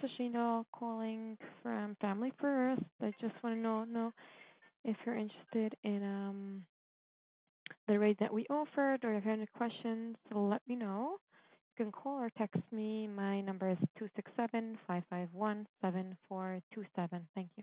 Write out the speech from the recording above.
is Sheila calling from Family First. I just want to know if you're interested in the rate that we offered, or if you have any questions, let me know. You can call or text me. My number is 267-551-7427. Thank you.